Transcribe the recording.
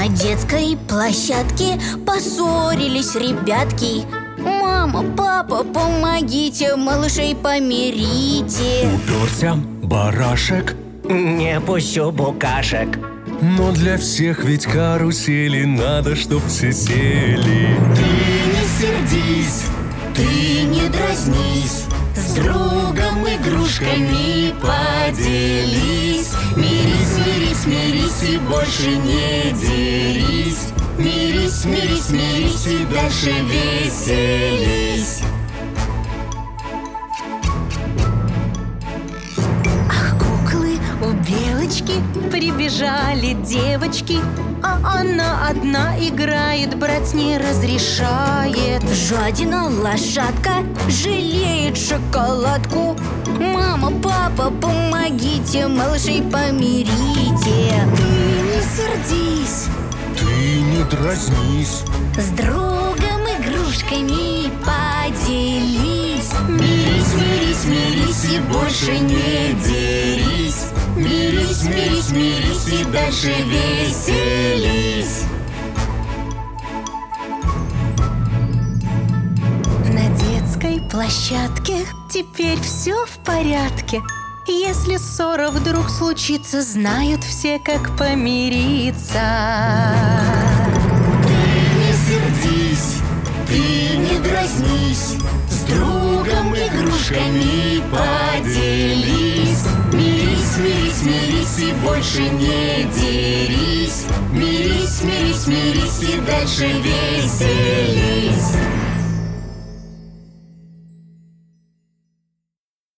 детской площадке поссорились ребятки. Мама, папа, помогите, малышей помирите. Уперся барашек, не пущу букашек. но для всех ведь карусели надо, чтоб все сели. Ты не сердись, ты не дразнись, с другом игрушками поделись. Мирись, мирись, мирись и больше не дерись. Мирись, мирись, мирись и дальше веселись. Ах, куклы у Белочки прибежали девочки, а она одна играет, брать не разрешает. Жадина лошадка жалеет шоколадку. Мама, папа, помогите, малышей помирите. Ты не сердись, Ты не дразнись, с другом игрушками поделись. Мирись, мирись, мирись и больше не дерись. Мирись, мирись, мирись и дальше веселись. На детской площадке теперь все в порядке. Если ссора вдруг случится, знают все, как помириться. Ты не сердись, ты не дразнись, с другом игрушками поделись. Мирись, мирись, мирись и больше не дерись. Мирись, мирись, мирись и дальше веселись.